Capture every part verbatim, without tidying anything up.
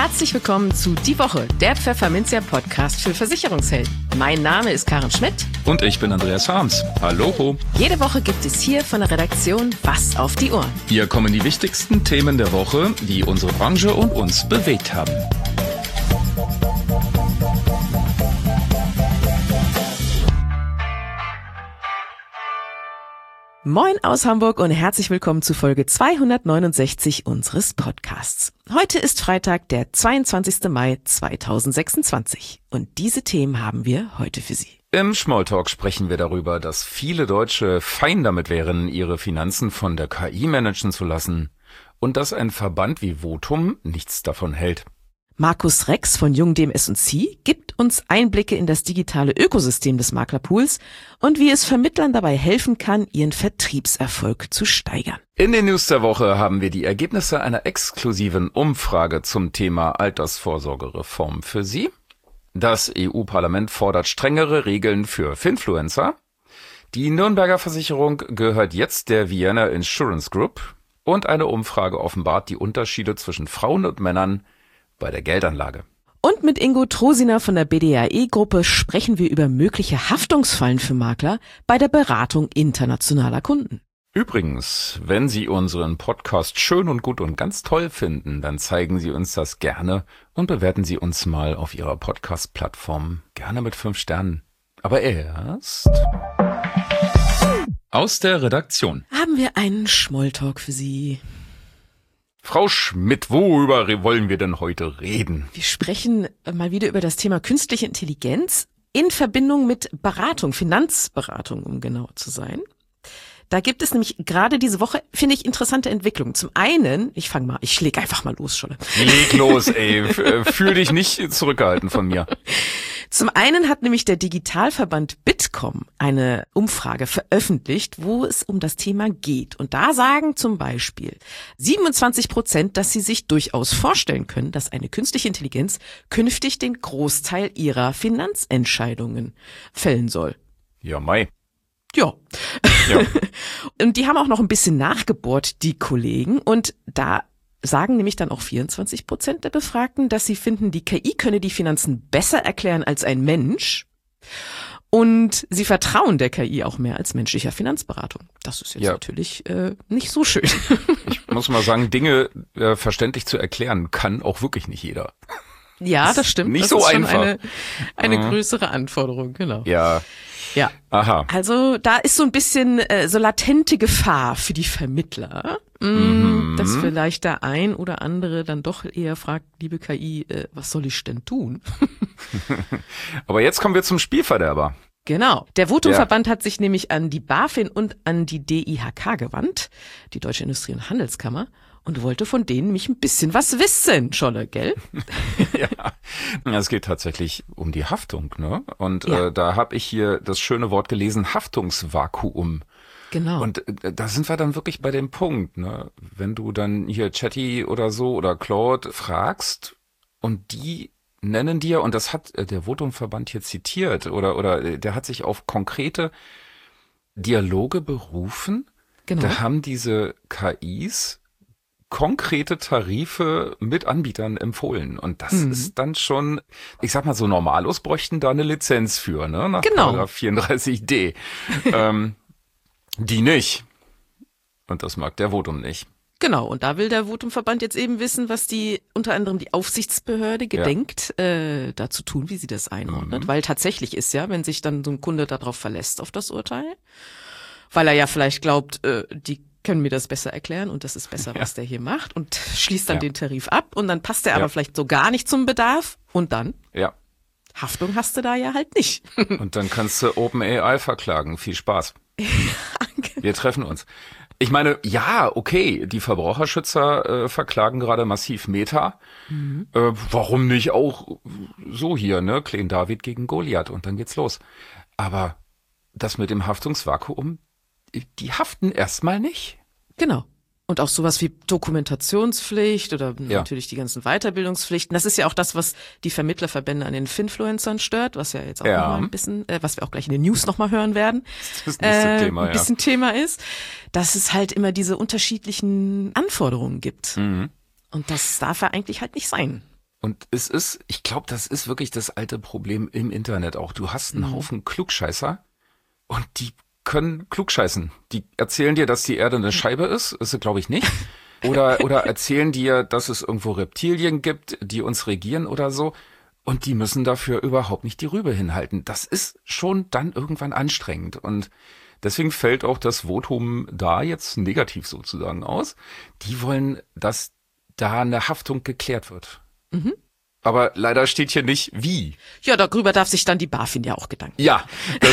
Herzlich willkommen zu Die Woche, der Pfefferminzia Podcast für Versicherungshelden. Mein Name ist Karen Schmidt. Und ich bin Andreas Harms. Hallo. Jede Woche gibt es hier von der Redaktion was auf die Ohren. Hier kommen die wichtigsten Themen der Woche, die unsere Branche und uns bewegt haben. Moin aus Hamburg und herzlich willkommen zu Folge zweihundertneunundsechzig unseres Podcasts. Heute ist Freitag, der zweiundzwanzigster Mai zweitausendsechsundzwanzig und diese Themen haben wir heute für Sie. Im Smalltalk sprechen wir darüber, dass viele Deutsche fein damit wären, ihre Finanzen von der K I managen zu lassen und dass ein Verband wie Votum nichts davon hält. Markus Rex von Jung D M S und C gibt uns Einblicke in das digitale Ökosystem des Maklerpools und wie es Vermittlern dabei helfen kann, ihren Vertriebserfolg zu steigern. In den News der Woche haben wir die Ergebnisse einer exklusiven Umfrage zum Thema Altersvorsorgereform für Sie. Das E U-Parlament fordert strengere Regeln für Finfluencer. Die Nürnberger Versicherung gehört jetzt der Vienna Insurance Group. Und eine Umfrage offenbart die Unterschiede zwischen Frauen und Männern bei der Geldanlage. Und mit Ingo Trosiner von der B D A E-Gruppe sprechen wir über mögliche Haftungsfallen für Makler bei der Beratung internationaler Kunden. Übrigens, wenn Sie unseren Podcast schön und gut und ganz toll finden, dann zeigen Sie uns das gerne und bewerten Sie uns mal auf Ihrer Podcast-Plattform. Gerne mit fünf Sternen. Aber erst aus der Redaktion haben wir einen Smalltalk für Sie. Frau Schmidt, worüber wollen wir denn heute reden? Wir sprechen mal wieder über das Thema künstliche Intelligenz in Verbindung mit Beratung, Finanzberatung, um genau zu sein. Da gibt es nämlich gerade diese Woche, finde ich, interessante Entwicklungen. Zum einen, ich fange mal, ich schläg einfach mal los, Scholle. Leg los, ey. Fühl dich nicht zurückgehalten von mir. Zum einen hat nämlich der Digitalverband Bitkom eine Umfrage veröffentlicht, wo es um das Thema geht. Und da sagen zum Beispiel siebenundzwanzig Prozent, dass sie sich durchaus vorstellen können, dass eine künstliche Intelligenz künftig den Großteil ihrer Finanzentscheidungen fällen soll. Ja, Mai. Ja. ja. Und die haben auch noch ein bisschen nachgebohrt, die Kollegen. Und da sagen nämlich dann auch vierundzwanzig Prozent der Befragten, dass sie finden, die K I könne die Finanzen besser erklären als ein Mensch. Und sie vertrauen der K I auch mehr als menschlicher Finanzberatung. Das ist jetzt ja. natürlich äh, nicht so schön. Ich muss mal sagen, Dinge äh, verständlich zu erklären kann auch wirklich nicht jeder. Ja, das stimmt. Nicht das so ist schon einfach. Eine, eine mhm. größere Anforderung, genau. Ja. Ja. Aha. Also da ist so ein bisschen äh, so latente Gefahr für die Vermittler, mh, mhm. dass vielleicht der ein oder andere dann doch eher fragt, liebe K I, äh, was soll ich denn tun? Aber jetzt kommen wir zum Spielverderber. Genau. Der Votum-Verband ja. hat sich nämlich an die BaFin und an die D I H K gewandt, die Deutsche Industrie- und Handelskammer, und wollte von denen mich ein bisschen was wissen, Scholle, gell? Ja, es geht tatsächlich um die Haftung, ne? Und ja. äh, da habe ich hier das schöne Wort gelesen, Haftungsvakuum. Genau. Und äh, da sind wir dann wirklich bei dem Punkt, ne? Wenn du dann hier Chatty oder so oder Claude fragst und die nennen dir, und das hat äh, der Votum-Verband hier zitiert, oder oder äh, der hat sich auf konkrete Dialoge berufen. Genau. Da haben diese K Is konkrete Tarife mit Anbietern empfohlen. Und das mhm. ist dann schon, ich sag mal so, Normalos bräuchten da eine Lizenz für, ne? Nach genau. Paragraph vierunddreißig d. ähm, die nicht. Und das mag der Votum nicht. Genau, und da will der Votum-Verband jetzt eben wissen, was die unter anderem die Aufsichtsbehörde gedenkt, ja. äh, dazu tun, wie sie das einordnet. Mhm. Weil tatsächlich ist ja, wenn sich dann so ein Kunde darauf verlässt, auf das Urteil, weil er ja vielleicht glaubt, äh, die können mir das besser erklären und das ist besser, ja. was der hier macht, und schließt dann ja. den Tarif ab und dann passt der ja. aber vielleicht so gar nicht zum Bedarf und dann ja. Haftung hast du da ja halt nicht. Und dann kannst du OpenAI verklagen. Viel Spaß. Ja, genau. Wir treffen uns. Ich meine, ja, okay, die Verbraucherschützer äh, verklagen gerade massiv Meta. Mhm. Äh, warum nicht auch so hier, ne? Klein David gegen Goliath und dann geht's los. Aber das mit dem Haftungsvakuum, die haften erstmal nicht. Genau. Und auch sowas wie Dokumentationspflicht oder ja. natürlich die ganzen Weiterbildungspflichten. Das ist ja auch das, was die Vermittlerverbände an den Finfluencern stört, was ja jetzt auch ja. noch mal ein bisschen, äh, was wir auch gleich in den News noch mal hören werden. Das nächste äh, Thema, ein bisschen ja. Thema ist, dass es halt immer diese unterschiedlichen Anforderungen gibt. Mhm. Und das darf ja eigentlich halt nicht sein. Und es ist, ich glaube, das ist wirklich das alte Problem im Internet auch. Du hast einen mhm. Haufen Klugscheißer und die können klugscheißen. Die erzählen dir, dass die Erde eine Scheibe ist. Ist sie, glaube ich, nicht. Oder, oder erzählen dir, dass es irgendwo Reptilien gibt, die uns regieren oder so. Und die müssen dafür überhaupt nicht die Rübe hinhalten. Das ist schon dann irgendwann anstrengend. Und deswegen fällt auch das Votum da jetzt negativ sozusagen aus. Die wollen, dass da eine Haftung geklärt wird. Mhm. Aber leider steht hier nicht, wie. Ja, darüber darf sich dann die BaFin ja auch Gedanken. Ja.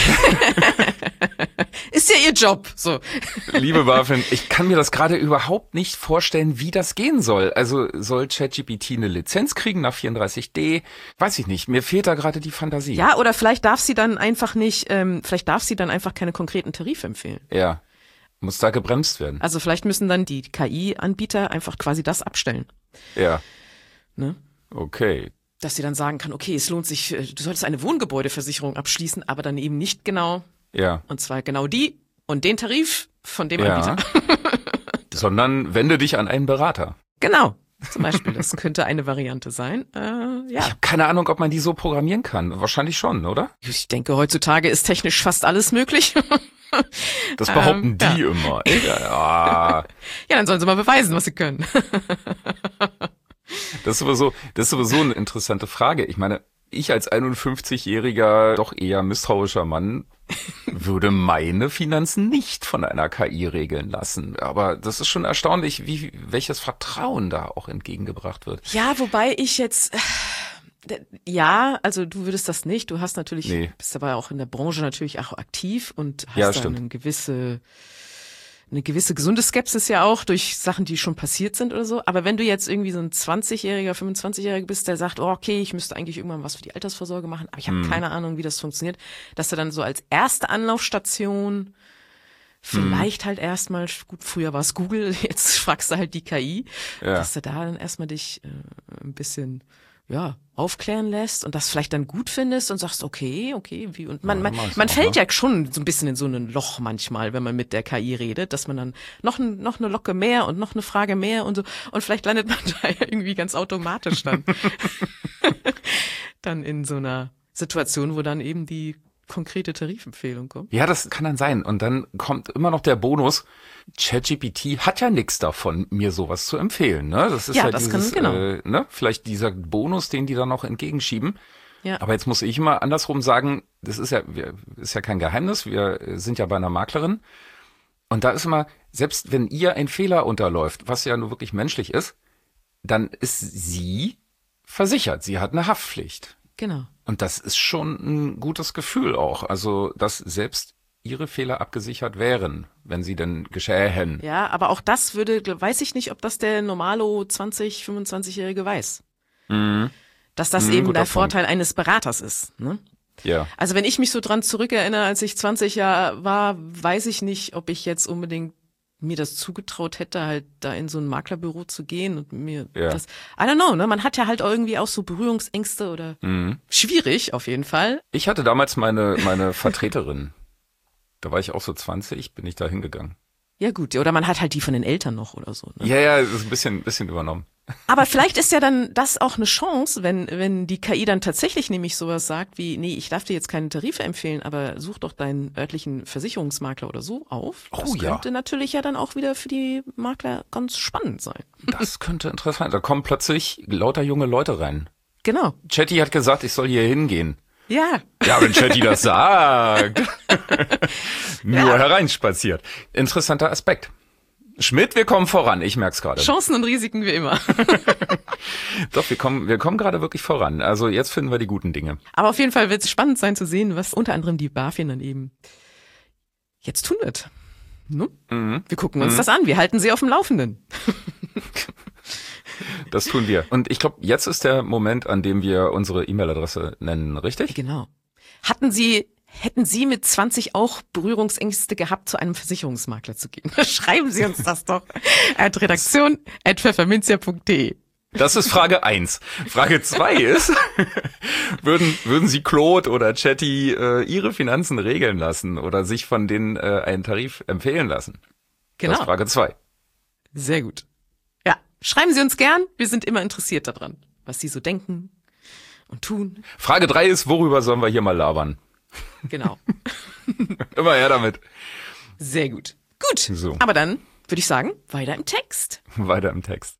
Ist ja ihr Job, so. Liebe BaFin, ich kann mir das gerade überhaupt nicht vorstellen, wie das gehen soll. Also soll ChatGPT eine Lizenz kriegen nach vierunddreißig D? Weiß ich nicht. Mir fehlt da gerade die Fantasie. Ja, oder vielleicht darf sie dann einfach nicht, ähm, vielleicht darf sie dann einfach keine konkreten Tarife empfehlen. Ja. Muss da gebremst werden. Also vielleicht müssen dann die K I-Anbieter einfach quasi das abstellen. Ja. Ne? Okay. Dass sie dann sagen kann, okay, es lohnt sich, du solltest eine Wohngebäudeversicherung abschließen, aber dann eben nicht genau. Ja. Und zwar genau die und den Tarif von dem ja. Anbieter. Sondern wende dich an einen Berater. Genau. Zum Beispiel, das könnte eine Variante sein. Äh, ja. Ich habe keine Ahnung, ob man die so programmieren kann. Wahrscheinlich schon, oder? Ich denke, heutzutage ist technisch fast alles möglich. Das behaupten ähm, die ja. immer. Ja, ja. Ja, dann sollen sie mal beweisen, was sie können. Das ist sowieso, das ist sowieso eine interessante Frage. Ich meine, ich als einundfünfzigjähriger, doch eher misstrauischer Mann würde meine Finanzen nicht von einer K I regeln lassen. Aber das ist schon erstaunlich, wie welches Vertrauen da auch entgegengebracht wird. Ja, wobei ich jetzt... Ja, also du würdest das nicht. Du hast natürlich, nee. bist aber auch in der Branche natürlich auch aktiv und hast ja, da stimmt. eine gewisse, eine gewisse gesunde Skepsis ja auch durch Sachen, die schon passiert sind oder so. Aber wenn du jetzt irgendwie so ein zwanzigjähriger, fünfundzwanzigjähriger bist, der sagt, oh, okay, ich müsste eigentlich irgendwann was für die Altersvorsorge machen, aber ich habe hm. keine Ahnung, wie das funktioniert, dass du dann so als erste Anlaufstation vielleicht hm. halt erstmal, gut, früher war es Google, jetzt fragst du halt die K I, ja. dass du da dann erstmal dich äh, ein bisschen ja, aufklären lässt und das vielleicht dann gut findest und sagst, okay, okay, wie, und man, ja, man, man auch, fällt ne? ja schon so ein bisschen in so ein Loch manchmal, wenn man mit der K I redet, dass man dann noch, ein, noch eine Locke mehr und noch eine Frage mehr und so, und vielleicht landet man da ja irgendwie ganz automatisch dann, dann in so einer Situation, wo dann eben die konkrete Tarifempfehlung kommt. Ja, das kann dann sein. Und dann kommt immer noch der Bonus, ChatGPT hat ja nichts davon, mir sowas zu empfehlen. Ne? Das ist ja, ja das dieses, kann, genau. äh, ne? vielleicht dieser Bonus, den die dann noch entgegenschieben. Ja. Aber jetzt muss ich immer andersrum sagen, das ist ja, wir, ist ja kein Geheimnis, wir sind ja bei einer Maklerin. Und da ist immer, selbst wenn ihr ein Fehler unterläuft, was ja nur wirklich menschlich ist, dann ist sie versichert. Sie hat eine Haftpflicht. Genau. Und das ist schon ein gutes Gefühl auch. Also, dass selbst ihre Fehler abgesichert wären, wenn sie denn geschähen. Ja, aber auch das würde, weiß ich nicht, ob das der normalo zwanzig-, fünfundzwanzigjährige weiß. Mhm. Dass das mhm, eben der Vorteil eines Beraters ist. Ne? Ja. Also wenn ich mich so dran zurückerinnere, als ich zwanzig Jahre war, weiß ich nicht, ob ich jetzt unbedingt mir das zugetraut hätte, halt da in so ein Maklerbüro zu gehen und mir ja. das, I don't know, ne? Man hat ja halt irgendwie auch so Berührungsängste oder mhm. schwierig auf jeden Fall. Ich hatte damals meine meine Vertreterin, da war ich auch so zwanzig, bin ich da hingegangen. Ja gut, oder man hat halt die von den Eltern noch oder so. Ne? Ja, ja, das ist ein bisschen, ein bisschen übernommen. Aber vielleicht ist ja dann das auch eine Chance, wenn wenn die K I dann tatsächlich nämlich sowas sagt wie, nee, ich darf dir jetzt keine Tarife empfehlen, aber such doch deinen örtlichen Versicherungsmakler oder so auf. Das oh, könnte ja. natürlich ja dann auch wieder für die Makler ganz spannend sein. Das könnte interessant. Da kommen plötzlich lauter junge Leute rein. Genau. Chatty hat gesagt, ich soll hier hingehen. Ja. Ja, wenn Chatty das sagt. Nur ja. hereinspaziert. Interessanter Aspekt. Schmidt, wir kommen voran. Ich merk's gerade. Chancen und Risiken wie immer. Doch, wir kommen, wir kommen gerade wirklich voran. Also jetzt finden wir die guten Dinge. Aber auf jeden Fall wird es spannend sein zu sehen, was unter anderem die BaFin dann eben jetzt tun wird. Ne? Mhm. Wir gucken uns mhm. das an. Wir halten sie auf dem Laufenden. Das tun wir. Und ich glaube, jetzt ist der Moment, an dem wir unsere E-Mail-Adresse nennen, richtig? Genau. Hatten Sie, hätten Sie mit zwanzig auch Berührungsängste gehabt, zu einem Versicherungsmakler zu gehen? Schreiben Sie uns das doch. at redaktion at pfefferminzia punkt de. Das ist Frage eins. Frage zwei ist, würden, würden Sie Claude oder Chatty äh, Ihre Finanzen regeln lassen oder sich von denen äh, einen Tarif empfehlen lassen? Genau. Das ist Frage zwei. Sehr gut. Ja, schreiben Sie uns gern. Wir sind immer interessiert daran. was sie so denken und tun. Frage drei ist, worüber sollen wir hier mal labern? Genau. Immer her damit. Sehr gut. Gut, so. Aber dann würde ich sagen, weiter im Text. Weiter im Text.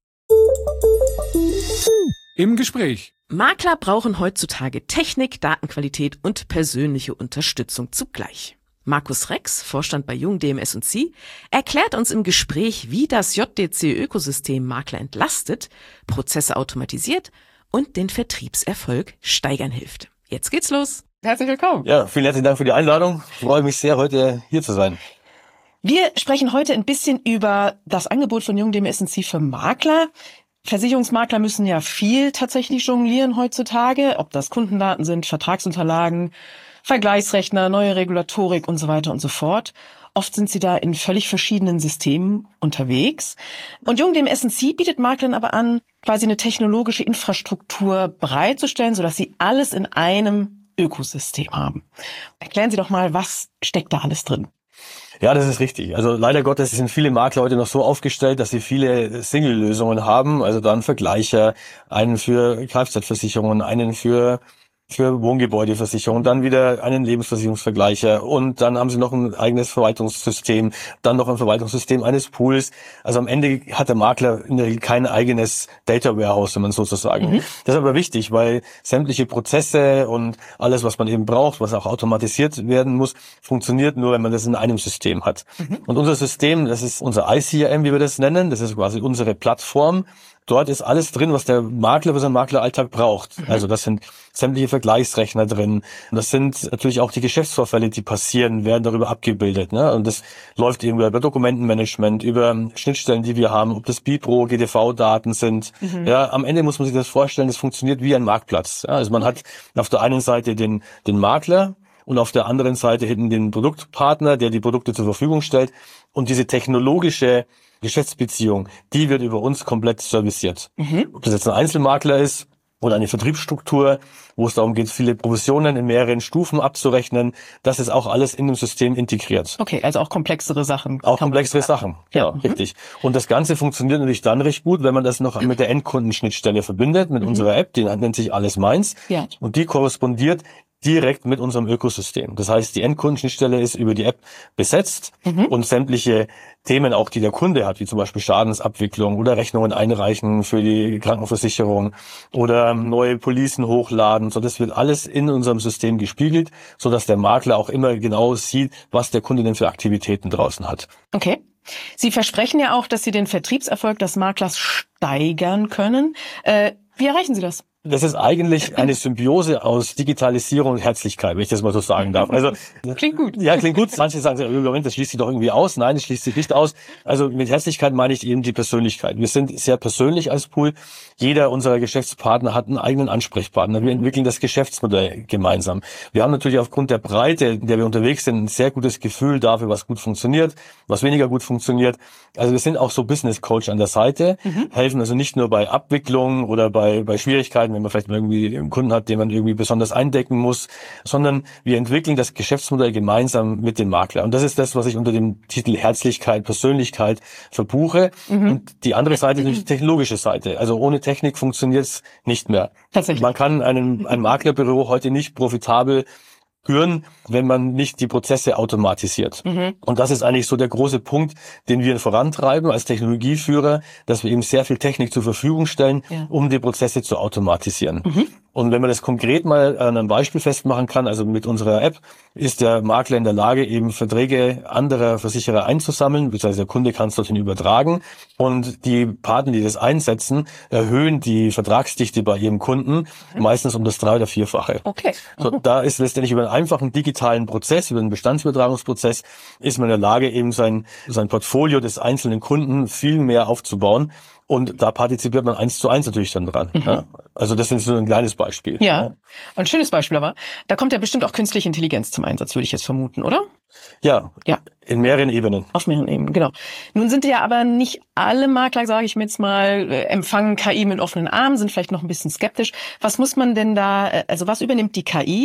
Im Gespräch. Makler brauchen heutzutage Technik, Datenqualität und persönliche Unterstützung zugleich. Markus Rex, Vorstand bei Jung D M S und Sie, erklärt uns im Gespräch, wie das J D C-Ökosystem Makler entlastet, Prozesse automatisiert und den Vertriebserfolg steigern hilft. Jetzt geht's los. Herzlich willkommen. Ja, vielen herzlichen Dank für die Einladung. Ich freue mich sehr, heute hier zu sein. Wir sprechen heute ein bisschen über das Angebot von Jung D M S und Sie für Makler. Versicherungsmakler müssen ja viel tatsächlich jonglieren heutzutage, ob das Kundendaten sind, Vertragsunterlagen, Vergleichsrechner, neue Regulatorik und so weiter und so fort. Oft sind sie da in völlig verschiedenen Systemen unterwegs. Und Jung D M S und Sie bietet Maklern aber an, quasi eine technologische Infrastruktur bereitzustellen, sodass sie alles in einem Ökosystem haben. Erklären Sie doch mal, was steckt da alles drin? Ja, das ist richtig. Also leider Gottes sind viele Makler heute noch so aufgestellt, dass sie viele Single-Lösungen haben. Also dann Vergleicher, einen für Kfz-Versicherungen, einen für für Wohngebäudeversicherung, dann wieder einen Lebensversicherungsvergleicher und dann haben sie noch ein eigenes Verwaltungssystem, dann noch ein Verwaltungssystem eines Pools. Also am Ende hat der Makler in der Regel kein eigenes Data Warehouse, wenn man so sagen. Mhm. Das ist aber wichtig, weil sämtliche Prozesse und alles, was man eben braucht, was auch automatisiert werden muss, funktioniert nur, wenn man das in einem System hat. Mhm. Und unser System, das ist unser I C R M, wie wir das nennen, das ist quasi unsere Plattform. Dort ist alles drin, was der Makler für seinen Makleralltag braucht. Mhm. Also das sind sämtliche Vergleichsrechner drin. Und das sind natürlich auch die Geschäftsvorfälle, die passieren, werden darüber abgebildet. Ne? Und das läuft irgendwie über Dokumentenmanagement, über Schnittstellen, die wir haben, ob das BIPRO, G D V-Daten sind. Mhm. Ja, am Ende muss man sich das vorstellen, das funktioniert wie ein Marktplatz. Ja, also man hat auf der einen Seite den, den Makler und auf der anderen Seite hinten den Produktpartner, der die Produkte zur Verfügung stellt. Und diese technologische Geschäftsbeziehung, die wird über uns komplett serviciert. Mhm. Ob das jetzt ein Einzelmakler ist oder eine Vertriebsstruktur, wo es darum geht, viele Provisionen in mehreren Stufen abzurechnen, das ist auch alles in dem System integriert. Okay, also auch komplexere Sachen. Auch komplexere Sachen, ja, ja mhm. richtig. Und das Ganze funktioniert natürlich dann recht gut, wenn man das noch mit der Endkundenschnittstelle verbindet, mit mhm. unserer App, die nennt sich Alles Meins. Ja. Und die korrespondiert direkt mit unserem Ökosystem. Das heißt, die Endkundenschnittstelle ist über die App besetzt mhm. und sämtliche Themen auch, die der Kunde hat, wie zum Beispiel Schadensabwicklung oder Rechnungen einreichen für die Krankenversicherung oder neue Policen hochladen. So, das wird alles in unserem System gespiegelt, so dass der Makler auch immer genau sieht, was der Kunde denn für Aktivitäten draußen hat. Okay. Sie versprechen ja auch, dass Sie den Vertriebserfolg des Maklers steigern können. Äh, wie erreichen Sie das? Das ist eigentlich eine Symbiose aus Digitalisierung und Herzlichkeit, wenn ich das mal so sagen darf. Also klingt gut. Ja, klingt gut. Manche sagen, Moment, das schließt sich doch irgendwie aus. Nein, das schließt sich nicht aus. Also mit Herzlichkeit meine ich eben die Persönlichkeit. Wir sind sehr persönlich als Pool. Jeder unserer Geschäftspartner hat einen eigenen Ansprechpartner. Wir entwickeln das Geschäftsmodell gemeinsam. Wir haben natürlich aufgrund der Breite, in der wir unterwegs sind, ein sehr gutes Gefühl dafür, was gut funktioniert, was weniger gut funktioniert. Also wir sind auch so Business Coach an der Seite, mhm. helfen also nicht nur bei Abwicklung oder bei bei Schwierigkeiten, wenn man vielleicht irgendwie einen Kunden hat, den man irgendwie besonders eindecken muss, sondern wir entwickeln das Geschäftsmodell gemeinsam mit dem Makler. Und das ist das, was ich unter dem Titel Herzlichkeit, Persönlichkeit verbuche. Mhm. Und die andere Seite ist die technologische Seite. Also ohne Technik funktioniert es nicht mehr. Tatsächlich. Man kann einen, ein Maklerbüro heute nicht profitabel führen, wenn man nicht die Prozesse automatisiert. Mhm. Und das ist eigentlich so der große Punkt, den wir vorantreiben als Technologieführer, dass wir eben sehr viel Technik zur Verfügung stellen, ja. um die Prozesse zu automatisieren. Mhm. Und wenn man das konkret mal an einem Beispiel festmachen kann, also mit unserer App, ist der Makler in der Lage, eben Verträge anderer Versicherer einzusammeln, beziehungsweise der Kunde kann es dorthin übertragen. Und die Partner, die das einsetzen, erhöhen die Vertragsdichte bei ihrem Kunden mhm. meistens um das drei- oder vierfache. Okay. Mhm. So, da ist letztendlich über einen einfachen digitalen Prozess, über einen Bestandsübertragungsprozess, ist man in der Lage, eben sein, sein Portfolio des einzelnen Kunden viel mehr aufzubauen. Und da partizipiert man eins zu eins natürlich dann dran. Mhm. Ja? Also das ist so ein kleines Beispiel. Ja, ja, ein schönes Beispiel aber. Da kommt ja bestimmt auch künstliche Intelligenz zum Einsatz, würde ich jetzt vermuten, oder? Ja, ja. In mehreren Ebenen. Auf mehreren Ebenen, genau. Nun sind ja aber nicht alle Makler, sage ich mir jetzt mal, empfangen K I mit offenen Armen, sind vielleicht noch ein bisschen skeptisch. Was muss man denn da, also was übernimmt die K I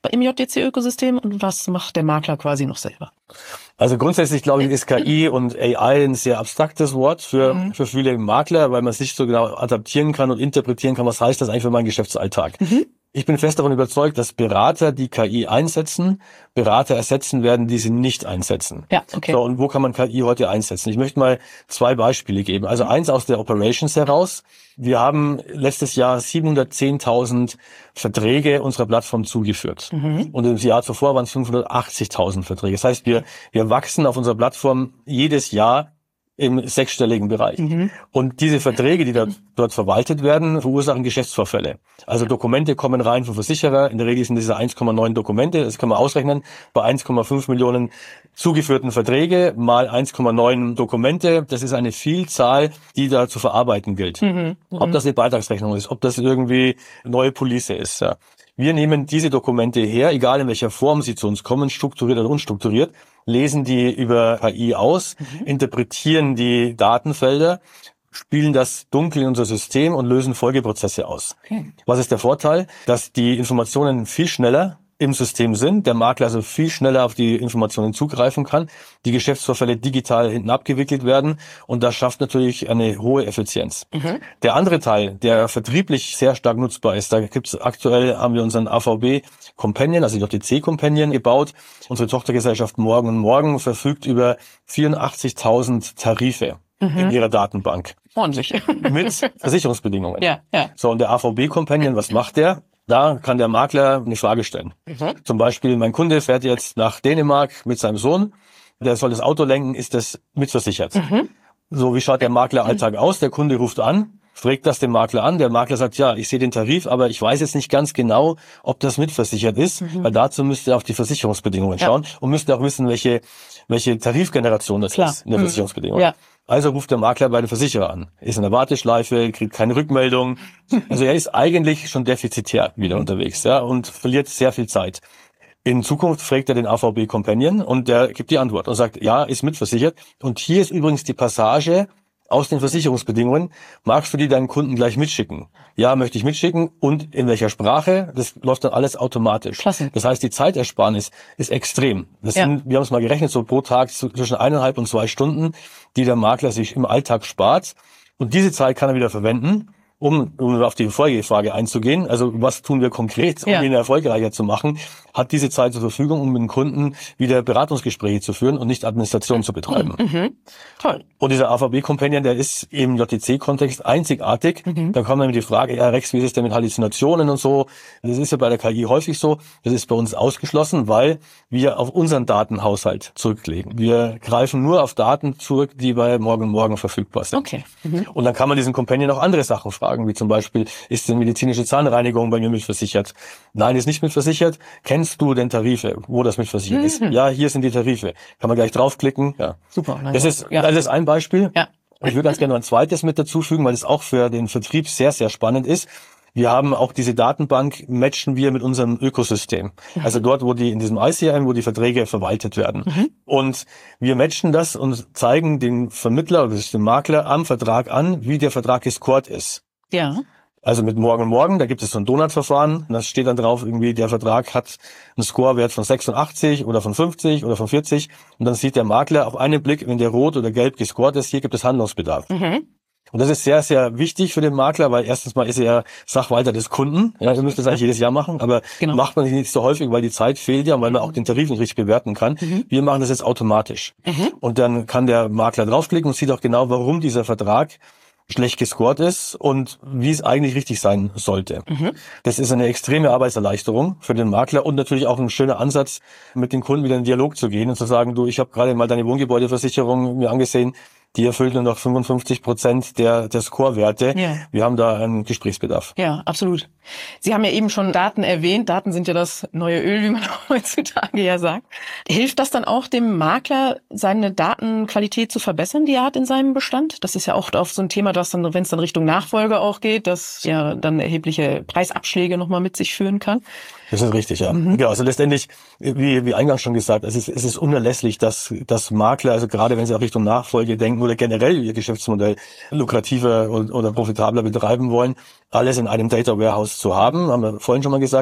im J D C-Ökosystem und was macht der Makler quasi noch selber? Also grundsätzlich, glaube ich, ist K I und A I ein sehr abstraktes Wort für, mhm. für viele Makler, weil man es nicht so genau adaptieren kann und interpretieren kann, was heißt das eigentlich für meinen Geschäftsalltag. Mhm. Ich bin fest davon überzeugt, dass Berater, die K I einsetzen, Berater ersetzen werden, die sie nicht einsetzen. Ja, okay. So, und wo kann man K I heute einsetzen? Ich möchte mal zwei Beispiele geben. Also eins aus der Operations heraus. Wir haben letztes Jahr siebenhundertzehntausend Verträge unserer Plattform zugeführt. Mhm. Und im Jahr zuvor waren es fünfhundertachtzigtausend Verträge. Das heißt, wir, wir wachsen auf unserer Plattform jedes Jahr im sechsstelligen Bereich. Mhm. Und diese Verträge, die da, dort verwaltet werden, verursachen Geschäftsvorfälle. Also Dokumente kommen rein vom Versicherer. In der Regel sind diese eins Komma neun Dokumente. Das kann man ausrechnen. Bei eins Komma fünf Millionen zugeführten Verträge mal eins Komma neun Dokumente. Das ist eine Vielzahl, die da zu verarbeiten gilt. Mhm. Ob das eine Beitragsrechnung ist, ob das irgendwie neue Police ist. Ja. Wir nehmen diese Dokumente her, egal in welcher Form sie zu uns kommen, strukturiert oder unstrukturiert, lesen die über K I aus, mhm. interpretieren die Datenfelder, spielen das dunkel in unser System und lösen Folgeprozesse aus. Okay. Was ist der Vorteil? Dass die Informationen viel schneller im System sind, der Makler also viel schneller auf die Informationen zugreifen kann, die Geschäftsvorfälle digital hinten abgewickelt werden und das schafft natürlich eine hohe Effizienz. Mhm. Der andere Teil, der vertrieblich sehr stark nutzbar ist, da gibt's aktuell, haben wir unseren A V B Companion, also J D C Companion gebaut. Unsere Tochtergesellschaft Morgen und Morgen verfügt über vierundachtzigtausend Tarife mhm. in ihrer Datenbank. Ordentlich. Mit Versicherungsbedingungen. Ja, ja. So, und der A V B Companion, was macht der? Da kann der Makler eine Frage stellen. Mhm. Zum Beispiel, mein Kunde fährt jetzt nach Dänemark mit seinem Sohn. Der soll das Auto lenken, ist das mitversichert? Mhm. So, wie schaut der Makleralltag aus? Der Kunde ruft an, fragt das dem Makler an. Der Makler sagt, ja, ich sehe den Tarif, aber ich weiß jetzt nicht ganz genau, ob das mitversichert ist, mhm. weil dazu müsste er auf die Versicherungsbedingungen ja. schauen und müsste auch wissen, welche, welche Tarifgeneration das Klar. ist in der mhm. Versicherungsbedingung. Ja. Also ruft der Makler bei dem Versicherer an, ist in der Warteschleife, kriegt keine Rückmeldung. Also er ist eigentlich schon defizitär wieder unterwegs, ja, und verliert sehr viel Zeit. In Zukunft fragt er den A V B Companion und der gibt die Antwort und sagt, ja, ist mitversichert. Und hier ist übrigens die Passage aus den Versicherungsbedingungen. Magst du die deinen Kunden gleich mitschicken? Ja, möchte ich mitschicken. Und in welcher Sprache? Das läuft dann alles automatisch. Klasse. Das heißt, die Zeitersparnis ist extrem. Das ja. sind, wir haben es mal gerechnet, so pro Tag zwischen eineinhalb und zwei Stunden, die der Makler sich im Alltag spart. Und diese Zeit kann er wieder verwenden, um, um auf die Folgefrage einzugehen. Also was tun wir konkret, um ja. ihn erfolgreicher zu machen? Hat diese Zeit zur Verfügung, um mit dem Kunden wieder Beratungsgespräche zu führen und nicht Administration zu betreiben. Mhm. Toll. Und dieser A V B Companion, der ist im J D C-Kontext einzigartig. Mhm. Da kommt dann die Frage, ja Rex, wie ist es denn mit Halluzinationen und so? Das ist ja bei der K I häufig so. Das ist bei uns ausgeschlossen, weil wir auf unseren Datenhaushalt zurücklegen. Wir greifen nur auf Daten zurück, die bei Morgen Morgen verfügbar sind. Okay. Mhm. Und dann kann man diesen Companion auch andere Sachen fragen, wie zum Beispiel, ist denn medizinische Zahnreinigung bei mir mitversichert? Nein, ist nicht mitversichert. Kennst du denn Tarife, wo das mitversichert mhm. ist? Ja, hier sind die Tarife. Kann man gleich draufklicken. Ja. Super. Nein, das ist, ja. das ist ein Beispiel. Ja. Ich würde ganz gerne noch ein zweites mit dazufügen, weil es auch für den Vertrieb sehr, sehr spannend ist. Wir haben auch diese Datenbank, matchen wir mit unserem Ökosystem. Also dort, wo die, in diesem I C M, wo die Verträge verwaltet werden. Mhm. Und wir matchen das und zeigen den Vermittler oder dem Makler am Vertrag an, wie der Vertrag gescored ist. Ja. Also mit Morgen Morgen, da gibt es so ein Donut-Verfahren. Da steht dann drauf, irgendwie der Vertrag hat einen Scorewert von sechsundachtzig oder von fünfzig oder von vierzig. Und dann sieht der Makler auf einen Blick, wenn der rot oder gelb gescored ist, hier gibt es Handlungsbedarf. Mhm. Und das ist sehr, sehr wichtig für den Makler, weil erstens mal ist er ja Sachwalter des Kunden. Ja, wir müssen das eigentlich jedes Jahr machen, aber genau. macht man nicht so häufig, weil die Zeit fehlt ja und weil man auch den Tarif nicht richtig bewerten kann. Mhm. Wir machen das jetzt automatisch. Mhm. Und dann kann der Makler draufklicken und sieht auch genau, warum dieser Vertrag schlecht gescored ist und wie es eigentlich richtig sein sollte. Mhm. Das ist eine extreme Arbeitserleichterung für den Makler und natürlich auch ein schöner Ansatz, mit den Kunden wieder in den Dialog zu gehen und zu sagen, du, ich habe gerade mal deine Wohngebäudeversicherung mir angesehen, die erfüllt nur noch fünfundfünfzig Prozent der, der Score-Werte. Ja. Wir haben da einen Gesprächsbedarf. Ja, absolut. Sie haben ja eben schon Daten erwähnt. Daten sind ja das neue Öl, wie man heutzutage ja sagt. Hilft das dann auch dem Makler, seine Datenqualität zu verbessern, die er hat in seinem Bestand? Das ist ja auch oft so ein Thema, das dann, wenn es dann Richtung Nachfolge auch geht, das ja dann erhebliche Preisabschläge nochmal mit sich führen kann. Das ist richtig, ja. Mhm. Ja, also letztendlich, wie, wie eingangs schon gesagt, es ist, es ist unerlässlich, dass, dass Makler, also gerade wenn sie auch Richtung Nachfolge denken oder generell ihr Geschäftsmodell lukrativer oder profitabler betreiben wollen, alles in einem Data Warehouse zu haben, haben wir vorhin schon mal gesagt.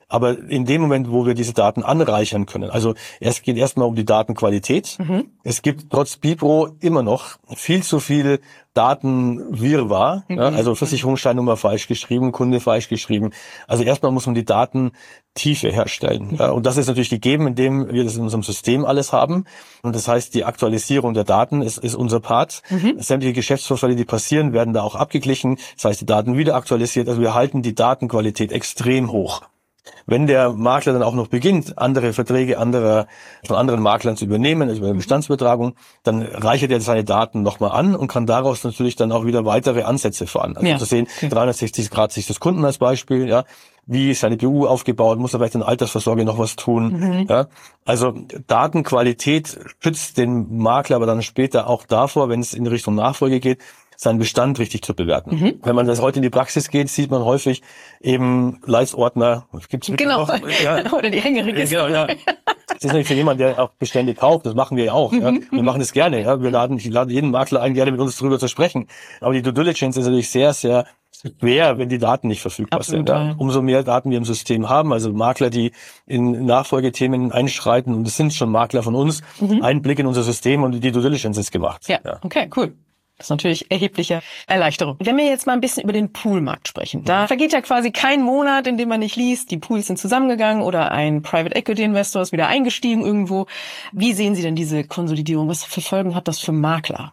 Aber in dem Moment, wo wir diese Daten anreichern können, also es geht erstmal um die Datenqualität. Mhm. Es gibt trotz BIPRO immer noch viel zu viel Datenwirrwarr, mhm. ja, also Versicherungsscheinnummer falsch geschrieben, Kunde falsch geschrieben. Also erstmal muss man die Datentiefe herstellen. Mhm. Ja, und das ist natürlich gegeben, indem wir das in unserem System alles haben. Und das heißt, die Aktualisierung der Daten ist, ist unser Part. Mhm. Sämtliche Geschäftsvorfälle, die passieren, werden da auch abgeglichen. Das heißt, die Daten wieder aktualisiert. Also wir halten die Datenqualität extrem hoch. Wenn der Makler dann auch noch beginnt, andere Verträge anderer, von anderen Maklern zu übernehmen, also über eine Bestandsübertragung, dann reichert er seine Daten nochmal an und kann daraus natürlich dann auch wieder weitere Ansätze fahren. Also ja. zu sehen, okay. dreihundertsechzig Grad Sicht des Kunden als Beispiel, ja. Wie ist seine B U aufgebaut? Muss er vielleicht in der Altersvorsorge noch was tun? Mhm. Ja. Also Datenqualität schützt den Makler aber dann später auch davor, wenn es in Richtung Nachfolge geht, seinen Bestand richtig zu bewerten. Mhm. Wenn man das heute in die Praxis geht, sieht man häufig eben Leitsordner. Gibt's genau. Noch? Ja. Oder die Hängeregister. Ja, genau, ja. Das ist natürlich für jemanden, der auch Bestände kauft. Das machen wir ja auch. Mhm. Ja. Wir machen das gerne. Ja. Wir laden, ich lade jeden Makler ein, gerne mit uns darüber zu sprechen. Aber die Due Diligence ist natürlich sehr, sehr schwer, wenn die Daten nicht verfügbar Absolut, sind. Ja. Umso mehr Daten wir im System haben, also Makler, die in Nachfolgethemen einschreiten, und es sind schon Makler von uns, mhm. ein Blick in unser System und die Due Diligence ist gemacht. Ja, ja. Okay, cool. Das ist natürlich erhebliche Erleichterung. Wenn wir jetzt mal ein bisschen über den Poolmarkt sprechen, da vergeht ja quasi kein Monat, in dem man nicht liest, die Pools sind zusammengegangen oder ein Private Equity Investor ist wieder eingestiegen irgendwo. Wie sehen Sie denn diese Konsolidierung? Was für Folgen hat das für Makler?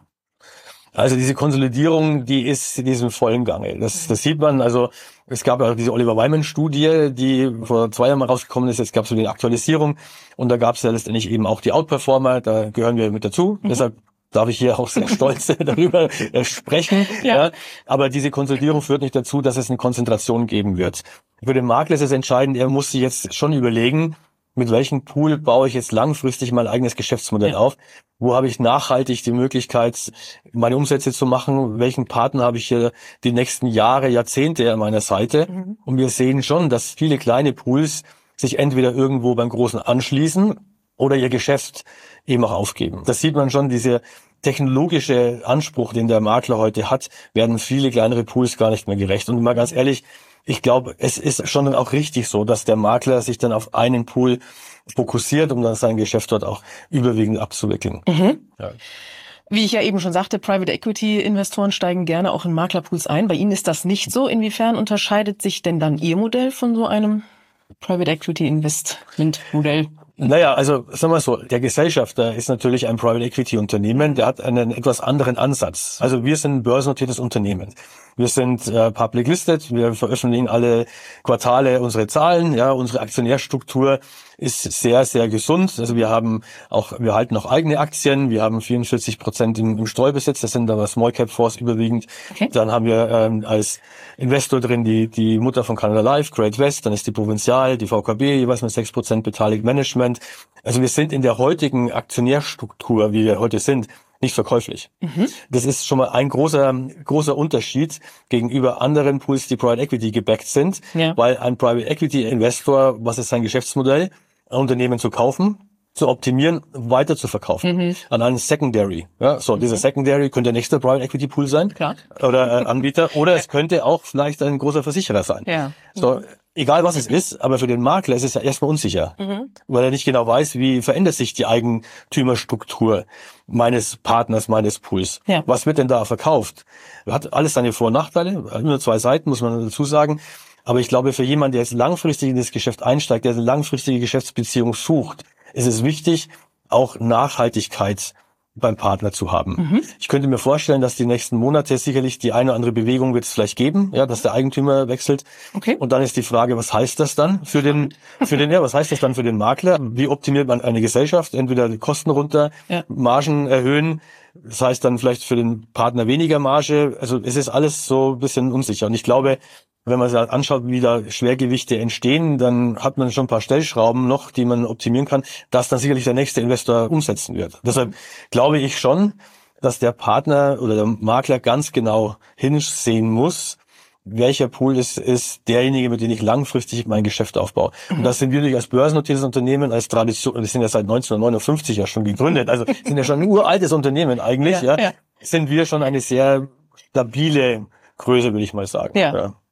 Also diese Konsolidierung, die ist in diesem vollen Gange. Das, das sieht man, also es gab ja diese Oliver Wyman-Studie, die vor zwei Jahren mal rausgekommen ist. Jetzt gab es so die Aktualisierung und da gab es ja letztendlich eben auch die Outperformer, da gehören wir mit dazu. Mhm. Deshalb darf ich hier auch sehr stolz darüber sprechen. Ja. Ja. Aber diese Konsolidierung führt nicht dazu, dass es eine Konzentration geben wird. Für den Makler ist es entscheidend, er muss sich jetzt schon überlegen, mit welchem Pool baue ich jetzt langfristig mein eigenes Geschäftsmodell ja. auf? Wo habe ich nachhaltig die Möglichkeit, meine Umsätze zu machen? Welchen Partner habe ich hier die nächsten Jahre, Jahrzehnte an meiner Seite? Mhm. Und wir sehen schon, dass viele kleine Pools sich entweder irgendwo beim Großen anschließen oder ihr Geschäft eben auch aufgeben. Das sieht man schon, dieser technologische Anspruch, den der Makler heute hat, werden viele kleinere Pools gar nicht mehr gerecht. Und mal ganz ehrlich, ich glaube, es ist schon auch richtig so, dass der Makler sich dann auf einen Pool fokussiert, um dann sein Geschäft dort auch überwiegend abzuwickeln. Mhm. Ja. Wie ich ja eben schon sagte, Private Equity Investoren steigen gerne auch in Maklerpools ein. Bei Ihnen ist das nicht so. Inwiefern unterscheidet sich denn dann Ihr Modell von so einem Private Equity Investment Modell? Naja, also sagen wir so, der Gesellschafter ist natürlich ein Private Equity Unternehmen, der hat einen etwas anderen Ansatz. Also wir sind ein börsennotiertes Unternehmen. Wir sind äh, public listed, wir veröffentlichen alle Quartale unsere Zahlen, ja, unsere Aktionärstruktur ist sehr, sehr gesund. Also wir haben auch, wir halten auch eigene Aktien, wir haben vierundvierzig Prozent im, im Streubesitz, das sind aber Small Cap Fonds überwiegend. Okay. Dann haben wir ähm, als Investor drin die die Mutter von Canada Life, Great West, dann ist die Provinzial, die V K B, jeweils mit sechs Prozent beteiligt Management. Also wir sind in der heutigen Aktionärstruktur, wie wir heute sind, nicht verkäuflich. Mhm. Das ist schon mal ein großer großer Unterschied gegenüber anderen Pools, die Private Equity gebackt sind, ja. Weil ein Private Equity Investor, was ist sein Geschäftsmodell? Ein Unternehmen zu kaufen, zu optimieren, weiter zu verkaufen mhm. an einen Secondary. Ja, so, mhm. dieser Secondary könnte der nächste Private Equity Pool sein. Klar. Oder ein Anbieter. Oder es könnte auch vielleicht ein großer Versicherer sein. Ja. So, egal was es ist, aber für den Makler ist es ja erstmal unsicher, mhm. weil er nicht genau weiß, wie verändert sich die Eigentümerstruktur meines Partners, meines Pools. Ja. Was wird denn da verkauft? Hat alles seine Vor- und Nachteile, nur zwei Seiten, muss man dazu sagen. Aber ich glaube, für jemanden, der jetzt langfristig in das Geschäft einsteigt, der eine langfristige Geschäftsbeziehung sucht, ist es wichtig, auch Nachhaltigkeit beim Partner zu haben. Mhm. Ich könnte mir vorstellen, dass die nächsten Monate sicherlich die eine oder andere Bewegung wird es vielleicht geben, ja, dass der Eigentümer wechselt. Okay. Und dann ist die Frage, was heißt das dann für den, für den, ja, was heißt das dann für den Makler? Wie optimiert man eine Gesellschaft? Entweder die Kosten runter, ja. Margen erhöhen. Das heißt dann vielleicht für den Partner weniger Marge. Also es ist alles so ein bisschen unsicher. Und ich glaube, wenn man sich anschaut, wie da Schwergewichte entstehen, dann hat man schon ein paar Stellschrauben noch, die man optimieren kann, dass dann sicherlich der nächste Investor umsetzen wird. Deshalb glaube ich schon, dass der Partner oder der Makler ganz genau hinsehen muss, welcher Pool ist, ist derjenige, mit dem ich langfristig mein Geschäft aufbaue. Und das sind wir natürlich als börsennotiertes Unternehmen, als Tradition, wir sind ja seit neunzehnhundertneunundfünfzig ja schon gegründet, also sind ja schon ein uraltes Unternehmen eigentlich, ja, ja, ja. Sind wir schon eine sehr stabile Größe, würde ich mal sagen. Ja. Ja.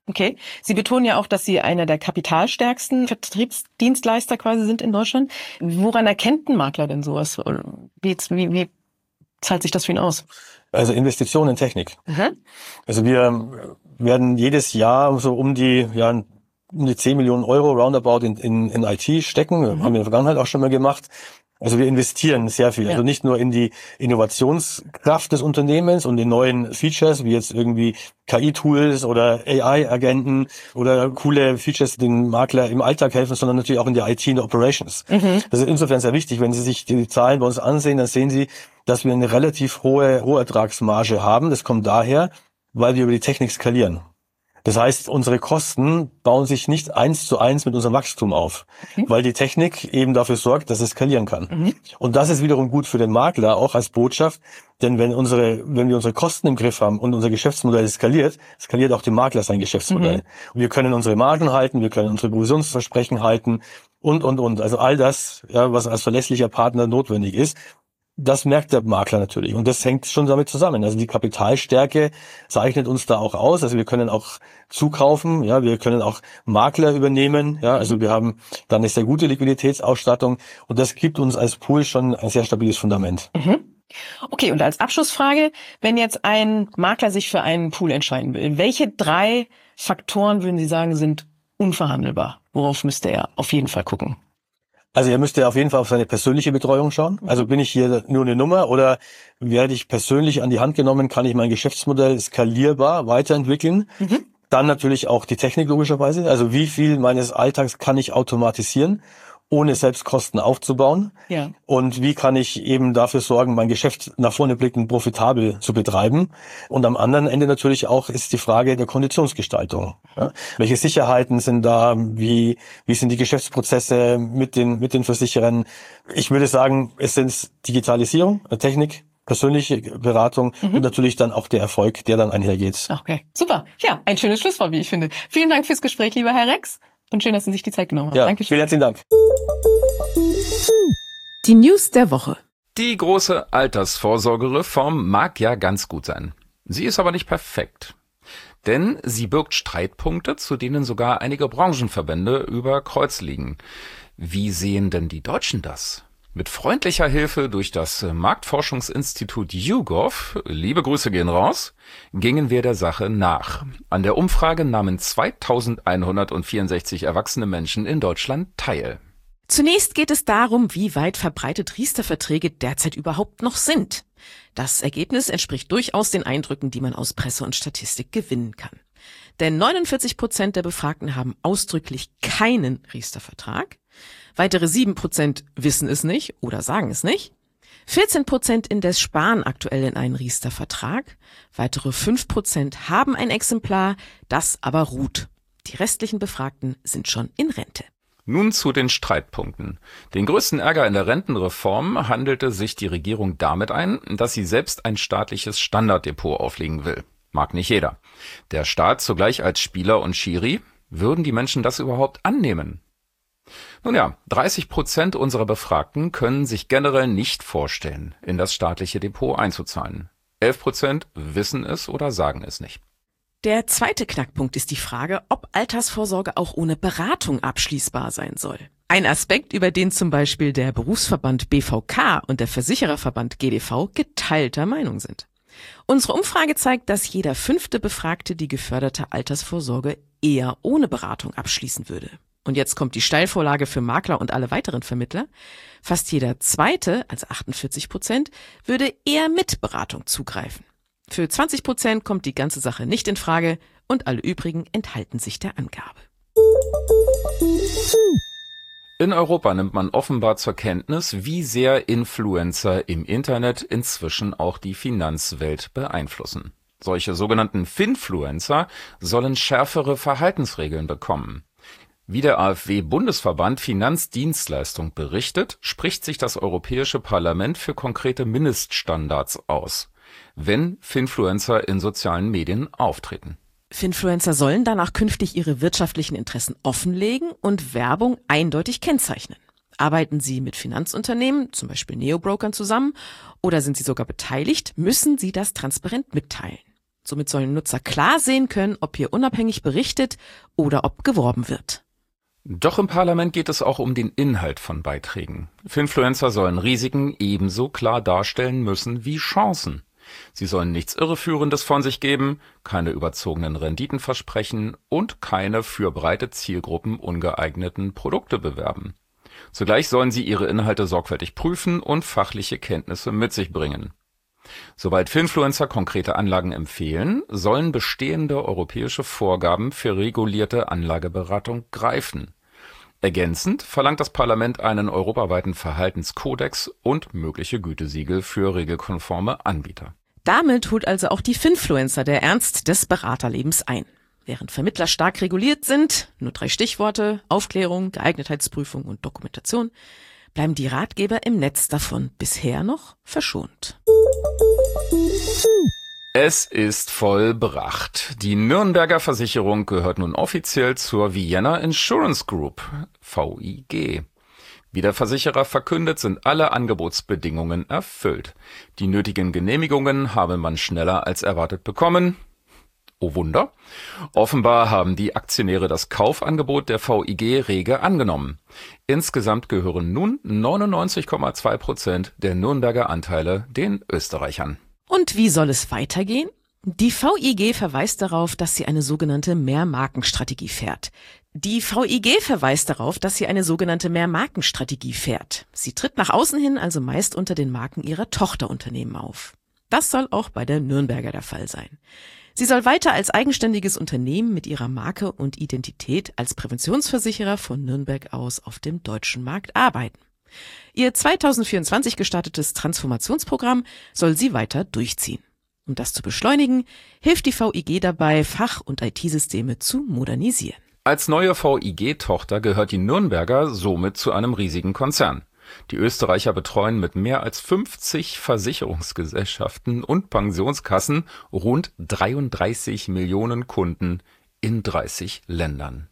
Okay. Sie betonen ja auch, dass Sie einer der kapitalstärksten Vertriebsdienstleister quasi sind in Deutschland. Woran erkennt ein Makler denn sowas? Wie, wie, wie zahlt sich das für ihn aus? Also Investitionen in Technik. Mhm. Also wir werden jedes Jahr so um die, ja, um die zehn Millionen Euro roundabout in, in, in I T stecken. Mhm. Haben wir in der Vergangenheit auch schon mal gemacht. Also wir investieren sehr viel. Ja. Also nicht nur in die Innovationskraft des Unternehmens und die neuen Features, wie jetzt irgendwie K I-Tools oder A I-Agenten oder coole Features, die den Makler im Alltag helfen, sondern natürlich auch in der I T, in der Operations. Mhm. Das ist insofern sehr wichtig. Wenn Sie sich die Zahlen bei uns ansehen, dann sehen Sie, dass wir eine relativ hohe, hohe Ertragsmarge haben. Das kommt daher, weil wir über die Technik skalieren. Das heißt, unsere Kosten bauen sich nicht eins zu eins mit unserem Wachstum auf, mhm. weil die Technik eben dafür sorgt, dass es skalieren kann. Mhm. Und das ist wiederum gut für den Makler, auch als Botschaft, denn wenn unsere, wenn wir unsere Kosten im Griff haben und unser Geschäftsmodell skaliert, skaliert auch der Makler sein Geschäftsmodell. Mhm. Und wir können unsere Margen halten, wir können unsere Provisionsversprechen halten und, und, und. Also all das, ja, was als verlässlicher Partner notwendig ist. Das merkt der Makler natürlich und das hängt schon damit zusammen. Also die Kapitalstärke zeichnet uns da auch aus. Also wir können auch zukaufen, ja, wir können auch Makler übernehmen, ja, also wir haben dann eine sehr gute Liquiditätsausstattung und das gibt uns als Pool schon ein sehr stabiles Fundament. Mhm. Okay, und als Abschlussfrage, wenn jetzt ein Makler sich für einen Pool entscheiden will, welche drei Faktoren würden Sie sagen, sind unverhandelbar? Worauf müsste er auf jeden Fall gucken? Also er müsste auf jeden Fall auf seine persönliche Betreuung schauen. Also bin ich hier nur eine Nummer oder werde ich persönlich an die Hand genommen, kann ich mein Geschäftsmodell skalierbar weiterentwickeln? Mhm. Dann natürlich auch die Technik logischerweise. Also wie viel meines Alltags kann ich automatisieren, ohne selbst Kosten aufzubauen? Ja. Und wie kann ich eben dafür sorgen, mein Geschäft nach vorne blickend profitabel zu betreiben? Und am anderen Ende natürlich auch ist die Frage der Konditionsgestaltung. Ja? Welche Sicherheiten sind da? Wie, wie sind die Geschäftsprozesse mit den, mit den Versicherern? Ich würde sagen, es sind Digitalisierung, Technik, persönliche Beratung mhm. und natürlich dann auch der Erfolg, der dann einhergeht. Okay, super. Ja, ein schönes Schlusswort, wie ich finde. Vielen Dank fürs Gespräch, lieber Herr Rex. Und schön, dass Sie sich die Zeit genommen haben. Ja, Dankeschön. Vielen herzlichen Dank. Die News der Woche. Die große Altersvorsorgereform mag ja ganz gut sein. Sie ist aber nicht perfekt. Denn sie birgt Streitpunkte, zu denen sogar einige Branchenverbände über Kreuz liegen. Wie sehen denn die Deutschen das? Mit freundlicher Hilfe durch das Marktforschungsinstitut YouGov, liebe Grüße gehen raus, gingen wir der Sache nach. An der Umfrage nahmen zweitausendeinhundertvierundsechzig erwachsene Menschen in Deutschland teil. Zunächst geht es darum, wie weit verbreitet Riester-Verträge derzeit überhaupt noch sind. Das Ergebnis entspricht durchaus den Eindrücken, die man aus Presse und Statistik gewinnen kann. Denn neunundvierzig Prozent der Befragten haben ausdrücklich keinen Riester-Vertrag. Weitere sieben Prozent wissen es nicht oder sagen es nicht. vierzehn Prozent indes sparen aktuell in einen Riester-Vertrag. Weitere fünf Prozent haben ein Exemplar, das aber ruht. Die restlichen Befragten sind schon in Rente. Nun zu den Streitpunkten. Den größten Ärger in der Rentenreform handelte sich die Regierung damit ein, dass sie selbst ein staatliches Standarddepot auflegen will. Mag nicht jeder. Der Staat zugleich als Spieler und Schiri. Würden die Menschen das überhaupt annehmen? Nun ja, dreißig Prozent unserer Befragten können sich generell nicht vorstellen, in das staatliche Depot einzuzahlen. elf Prozent wissen es oder sagen es nicht. Der zweite Knackpunkt ist die Frage, ob Altersvorsorge auch ohne Beratung abschließbar sein soll. Ein Aspekt, über den zum Beispiel der Berufsverband B V K und der Versichererverband G D V geteilter Meinung sind. Unsere Umfrage zeigt, dass jeder fünfte Befragte die geförderte Altersvorsorge eher ohne Beratung abschließen würde. Und jetzt kommt die Steilvorlage für Makler und alle weiteren Vermittler. Fast jeder zweite, also achtundvierzig Prozent, würde eher mit Beratung zugreifen. Für zwanzig Prozent kommt die ganze Sache nicht in Frage und alle übrigen enthalten sich der Angabe. In Europa nimmt man offenbar zur Kenntnis, wie sehr Influencer im Internet inzwischen auch die Finanzwelt beeinflussen. Solche sogenannten Finfluencer sollen schärfere Verhaltensregeln bekommen. Wie der AfW-Bundesverband Finanzdienstleistung berichtet, spricht sich das Europäische Parlament für konkrete Mindeststandards aus, wenn Finfluencer in sozialen Medien auftreten. Finfluencer sollen danach künftig ihre wirtschaftlichen Interessen offenlegen und Werbung eindeutig kennzeichnen. Arbeiten sie mit Finanzunternehmen, zum Beispiel Neobrokern, zusammen oder sind sie sogar beteiligt, müssen sie das transparent mitteilen. Somit sollen Nutzer klar sehen können, ob hier unabhängig berichtet oder ob geworben wird. Doch im Parlament geht es auch um den Inhalt von Beiträgen. Finfluencer sollen Risiken ebenso klar darstellen müssen wie Chancen. Sie sollen nichts Irreführendes von sich geben, keine überzogenen Renditen versprechen und keine für breite Zielgruppen ungeeigneten Produkte bewerben. Zugleich sollen sie ihre Inhalte sorgfältig prüfen und fachliche Kenntnisse mit sich bringen. Sobald Finfluencer konkrete Anlagen empfehlen, sollen bestehende europäische Vorgaben für regulierte Anlageberatung greifen. Ergänzend verlangt das Parlament einen europaweiten Verhaltenskodex und mögliche Gütesiegel für regelkonforme Anbieter. Damit holt also auch die Finfluencer der Ernst des Beraterlebens ein. Während Vermittler stark reguliert sind, nur drei Stichworte, Aufklärung, Geeignetheitsprüfung und Dokumentation, bleiben die Ratgeber im Netz davon bisher noch verschont. Es ist vollbracht. Die Nürnberger Versicherung gehört nun offiziell zur Vienna Insurance Group, V I G. Wie der Versicherer verkündet, sind alle Angebotsbedingungen erfüllt. Die nötigen Genehmigungen habe man schneller als erwartet bekommen. Oh Wunder. Offenbar haben die Aktionäre das Kaufangebot der V I G rege angenommen. Insgesamt gehören nun neunundneunzig Komma zwei Prozent der Nürnberger Anteile den Österreichern. Und wie soll es weitergehen? Die V I G verweist darauf, dass sie eine sogenannte Mehrmarkenstrategie fährt. Die V I G verweist darauf, dass sie eine sogenannte Mehrmarkenstrategie fährt. Sie tritt nach außen hin also meist unter den Marken ihrer Tochterunternehmen auf. Das soll auch bei der Nürnberger der Fall sein. Sie soll weiter als eigenständiges Unternehmen mit ihrer Marke und Identität als Präventionsversicherer von Nürnberg aus auf dem deutschen Markt arbeiten. Ihr zweitausendvierundzwanzig gestartetes Transformationsprogramm soll sie weiter durchziehen. Um das zu beschleunigen, hilft die V I G dabei, Fach- und I T-Systeme zu modernisieren. Als neue V I G-Tochter gehört die Nürnberger somit zu einem riesigen Konzern. Die Österreicher betreuen mit mehr als fünfzig Versicherungsgesellschaften und Pensionskassen rund dreiunddreißig Millionen Kunden in dreißig Ländern.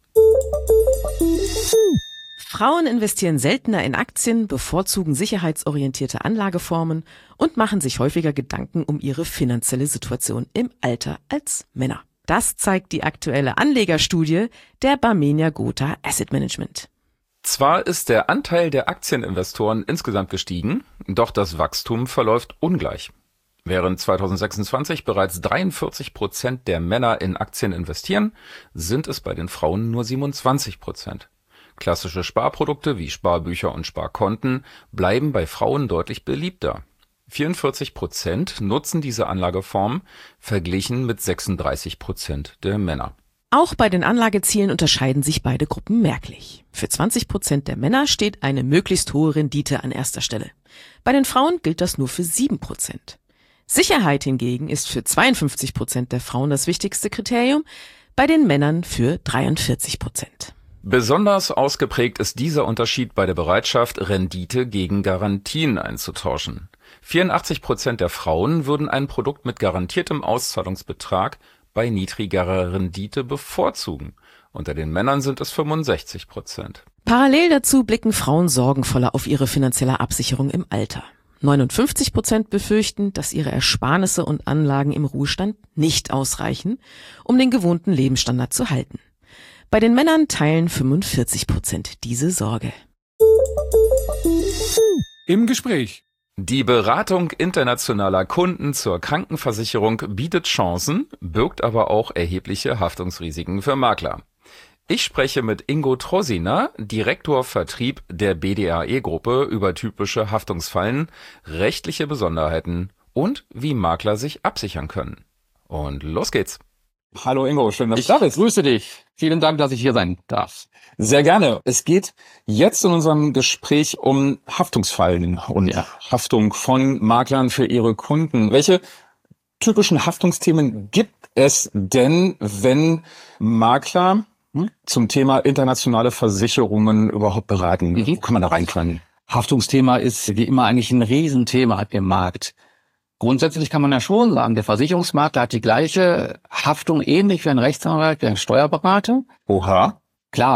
Frauen investieren seltener in Aktien, bevorzugen sicherheitsorientierte Anlageformen und machen sich häufiger Gedanken um ihre finanzielle Situation im Alter als Männer. Das zeigt die aktuelle Anlegerstudie der Barmenia Gotha Asset Management. Zwar ist der Anteil der Aktieninvestoren insgesamt gestiegen, doch das Wachstum verläuft ungleich. Während zweitausendsechsundzwanzig bereits dreiundvierzig Prozent der Männer in Aktien investieren, sind es bei den Frauen nur siebenundzwanzig Prozent. Klassische Sparprodukte wie Sparbücher und Sparkonten bleiben bei Frauen deutlich beliebter. vierundvierzig Prozent nutzen diese Anlageform, verglichen mit sechsunddreißig Prozent der Männer. Auch bei den Anlagezielen unterscheiden sich beide Gruppen merklich. Für zwanzig Prozent der Männer steht eine möglichst hohe Rendite an erster Stelle. Bei den Frauen gilt das nur für sieben Prozent. Sicherheit hingegen ist für zweiundfünfzig Prozent der Frauen das wichtigste Kriterium, bei den Männern für dreiundvierzig Prozent. Besonders ausgeprägt ist dieser Unterschied bei der Bereitschaft, Rendite gegen Garantien einzutauschen. vierundachtzig Prozent der Frauen würden ein Produkt mit garantiertem Auszahlungsbetrag bei niedrigerer Rendite bevorzugen. Unter den Männern sind es fünfundsechzig Prozent. Parallel dazu blicken Frauen sorgenvoller auf ihre finanzielle Absicherung im Alter. neunundfünfzig Prozent befürchten, dass ihre Ersparnisse und Anlagen im Ruhestand nicht ausreichen, um den gewohnten Lebensstandard zu halten. Bei den Männern teilen fünfundvierzig Prozent diese Sorge. Im Gespräch. Die Beratung internationaler Kunden zur Krankenversicherung bietet Chancen, birgt aber auch erhebliche Haftungsrisiken für Makler. Ich spreche mit Ingo Trosina, Direktor Vertrieb der B D A E-Gruppe, über typische Haftungsfallen, rechtliche Besonderheiten und wie Makler sich absichern können. Und los geht's. Hallo Ingo, schön, dass Ich du da bist. grüße dich. Vielen Dank, dass ich hier sein darf. Sehr gerne. Es geht jetzt in unserem Gespräch um Haftungsfallen und Ja. Haftung von Maklern für ihre Kunden. Welche typischen Haftungsthemen gibt es denn, wenn Makler Hm? zum Thema internationale Versicherungen überhaupt beraten? Mhm. Wo kann man da reinkommen? Haftungsthema ist wie immer eigentlich ein Riesenthema im Markt. Grundsätzlich kann man ja schon sagen, der Versicherungsmakler hat die gleiche Haftung, ähnlich wie ein Rechtsanwalt, wie ein Steuerberater. Oha. Klar,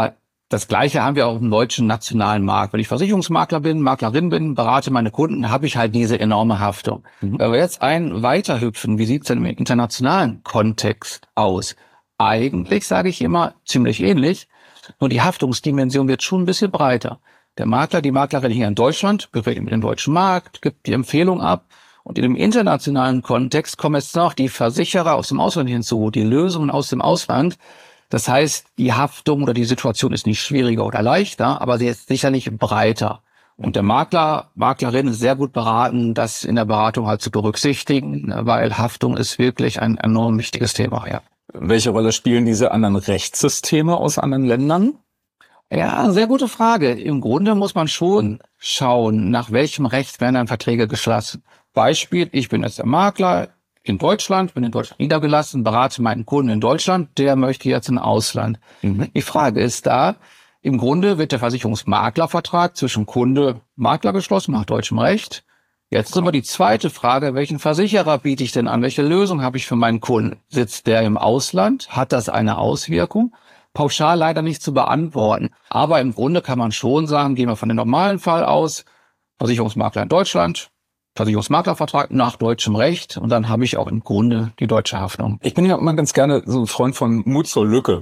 Das Gleiche haben wir auch im deutschen nationalen Markt. Wenn ich Versicherungsmakler bin, Maklerin bin, berate meine Kunden, habe ich halt diese enorme Haftung. Mhm. Wenn wir jetzt ein weiterhüpfen, wie sieht es denn im internationalen Kontext aus? Eigentlich sage ich immer ziemlich ähnlich, nur die Haftungsdimension wird schon ein bisschen breiter. Der Makler, die Maklerin hier in Deutschland berät mit dem deutschen Markt, gibt die Empfehlung ab. Und in dem internationalen Kontext kommen jetzt noch die Versicherer aus dem Ausland hinzu, die Lösungen aus dem Ausland. Das heißt, die Haftung oder die Situation ist nicht schwieriger oder leichter, aber sie ist sicherlich breiter. Und der Makler, Maklerin ist sehr gut beraten, das in der Beratung halt zu berücksichtigen, weil Haftung ist wirklich ein enorm wichtiges Thema, ja. Welche Rolle spielen diese anderen Rechtssysteme aus anderen Ländern? Ja, sehr gute Frage. Im Grunde muss man schon schauen, nach welchem Recht werden dann Verträge geschlossen. Beispiel, ich bin jetzt der Makler in Deutschland, bin in Deutschland niedergelassen, berate meinen Kunden in Deutschland, der möchte jetzt ins Ausland. Mhm. Die Frage ist da, im Grunde wird der Versicherungsmaklervertrag zwischen Kunde und Makler geschlossen nach deutschem Recht. Jetzt ist aber die zweite Frage, welchen Versicherer biete ich denn an? Welche Lösung habe ich für meinen Kunden? Sitzt der im Ausland? Hat das eine Auswirkung? Pauschal leider nicht zu beantworten. Aber im Grunde kann man schon sagen, gehen wir von dem normalen Fall aus, Versicherungsmakler in Deutschland, Versicherungsmaklervertrag nach deutschem Recht und dann habe ich auch im Grunde die deutsche Haftung. Ich bin ja immer ganz gerne so ein Freund von Mut zur Lücke.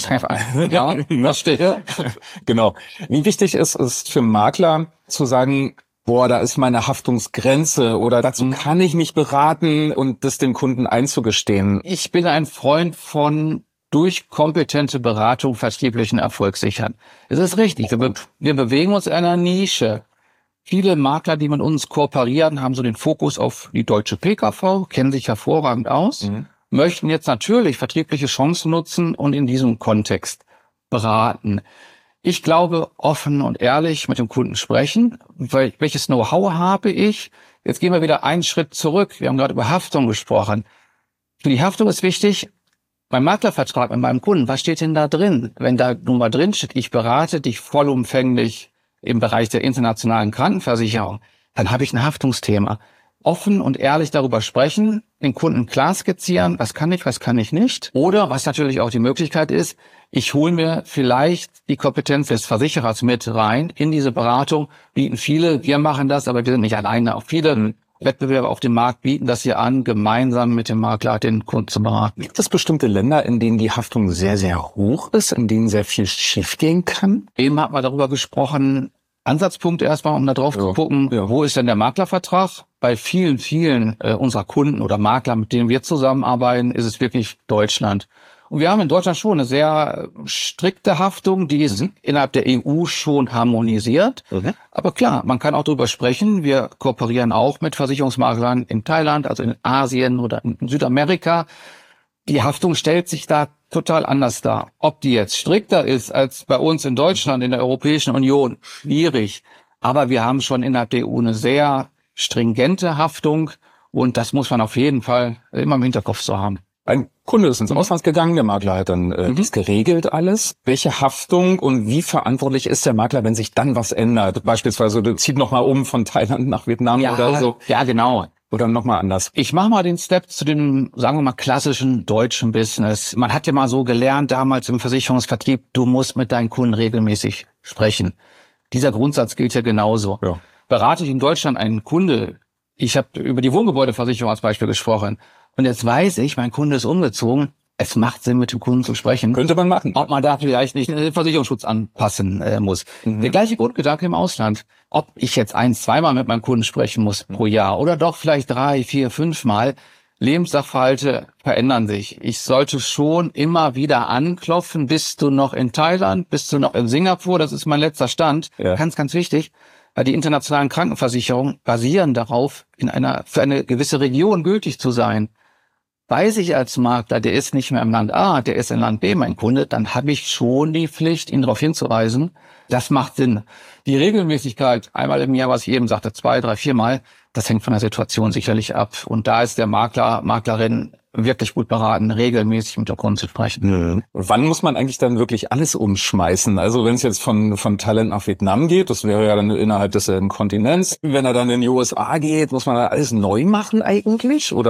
Ja, das steht. Genau. Wie wichtig ist es für Makler zu sagen, boah, da ist meine Haftungsgrenze oder dazu mhm. kann ich mich beraten und das dem Kunden einzugestehen? Ich bin ein Freund von durch kompetente Beratung vertrieblichen Erfolg sichern. Es ist richtig, wir, be- wir bewegen uns in einer Nische. Viele Makler, die mit uns kooperieren, haben so den Fokus auf die deutsche P K V, kennen sich hervorragend aus, mhm. möchten jetzt natürlich vertriebliche Chancen nutzen und in diesem Kontext beraten. Ich glaube, offen und ehrlich mit dem Kunden sprechen. Weil, welches Know-how habe ich? Jetzt gehen wir wieder einen Schritt zurück. Wir haben gerade über Haftung gesprochen. Für die Haftung ist wichtig, beim Maklervertrag mit meinem Kunden, was steht denn da drin? Wenn da nun mal drin steht, ich berate dich vollumfänglich im Bereich der internationalen Krankenversicherung, dann habe ich ein Haftungsthema. Offen und ehrlich darüber sprechen, den Kunden klar skizzieren, was kann ich, was kann ich nicht. Oder, was natürlich auch die Möglichkeit ist, ich hole mir vielleicht die Kompetenz des Versicherers mit rein in diese Beratung, bieten viele, wir machen das, aber wir sind nicht alleine. Auch viele mhm. Wettbewerber auf dem Markt bieten das hier an, gemeinsam mit dem Makler den Kunden zu beraten. Gibt es bestimmte Länder, in denen die Haftung sehr, sehr hoch ist, in denen sehr viel schiefgehen kann? Eben hat man darüber gesprochen, Ansatzpunkt erstmal, um da drauf ja. zu gucken, ja. wo ist denn der Maklervertrag? Bei vielen, vielen äh, unserer Kunden oder Makler, mit denen wir zusammenarbeiten, ist es wirklich Deutschland. Und wir haben in Deutschland schon eine sehr strikte Haftung, die ist mhm. innerhalb der E U schon harmonisiert. Mhm. Aber klar, man kann auch darüber sprechen. Wir kooperieren auch mit Versicherungsmaklern in Thailand, also in Asien oder in Südamerika. Die Haftung stellt sich da total anders dar. Ob die jetzt strikter ist als bei uns in Deutschland, in der Europäischen Union, schwierig. Aber wir haben schon innerhalb der E U eine sehr stringente Haftung und das muss man auf jeden Fall immer im Hinterkopf so haben. Ein Kunde ist ins Ausland gegangen, der Makler hat dann äh, mhm. das geregelt alles. Welche Haftung und wie verantwortlich ist der Makler, wenn sich dann was ändert? Beispielsweise, du zieht nochmal um von Thailand nach Vietnam ja, oder so. Ja, genau. Oder nochmal anders. Ich mache mal den Step zu dem, sagen wir mal, klassischen deutschen Business. Man hat ja mal so gelernt damals im Versicherungsvertrieb, du musst mit deinen Kunden regelmäßig sprechen. Dieser Grundsatz gilt ja genauso. Ja. Berate ich in Deutschland einen Kunde, ich habe über die Wohngebäudeversicherung als Beispiel gesprochen, und jetzt weiß ich, mein Kunde ist umgezogen, es macht Sinn, mit dem Kunden zu sprechen. Könnte man machen. Ob man da vielleicht nicht den Versicherungsschutz anpassen äh, muss. Mhm. Der gleiche Grundgedanke im Ausland. Ob ich jetzt ein-, zweimal mit meinem Kunden sprechen muss pro Jahr oder doch vielleicht drei, vier, fünfmal. Lebenssachverhalte verändern sich. Ich sollte schon immer wieder anklopfen. Bist du noch in Thailand? Bist du noch in Singapur? Das ist mein letzter Stand. Ja. Ganz, ganz wichtig. Weil die internationalen Krankenversicherungen basieren darauf, in einer für eine gewisse Region gültig zu sein. Weiß ich als Makler, der ist nicht mehr im Land A, der ist im Land B, mein Kunde, dann habe ich schon die Pflicht, ihn darauf hinzuweisen. Das macht Sinn. Die Regelmäßigkeit, einmal im Jahr, was ich eben sagte, zwei, drei, viermal, das hängt von der Situation sicherlich ab. Und da ist der Makler, Maklerin wirklich gut beraten, regelmäßig mit der Kunden zu sprechen. Mhm. Wann muss man eigentlich dann wirklich alles umschmeißen? Also wenn es jetzt von von Thailand nach Vietnam geht, das wäre ja dann innerhalb desselben Kontinents. Wenn er dann in die U S A geht, muss man da alles neu machen eigentlich, oder?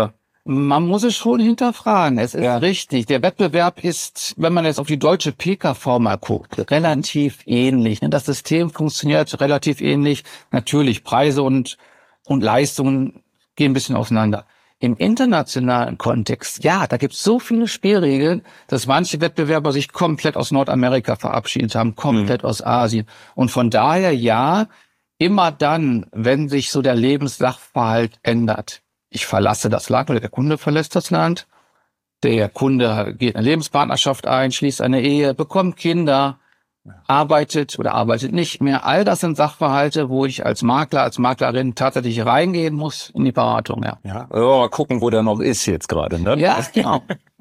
Man muss es schon hinterfragen. Es ist ja richtig. Der Wettbewerb ist, wenn man jetzt auf die deutsche P K V mal guckt, relativ ähnlich. Das System funktioniert relativ ähnlich. Natürlich, Preise und, und Leistungen gehen ein bisschen auseinander. Im internationalen Kontext, ja, da gibt es so viele Spielregeln, dass manche Wettbewerber sich komplett aus Nordamerika verabschiedet haben, komplett mhm. aus Asien. Und von daher, ja, immer dann, wenn sich so der Lebenssachverhalt ändert, ich verlasse das Land oder der Kunde verlässt das Land, der Kunde geht eine Lebenspartnerschaft ein, schließt eine Ehe, bekommt Kinder, arbeitet oder arbeitet nicht mehr. All das sind Sachverhalte, wo ich als Makler, als Maklerin tatsächlich reingehen muss in die Beratung. Ja, ja, also mal gucken, wo der noch ist jetzt gerade. Ne? Ja, genau.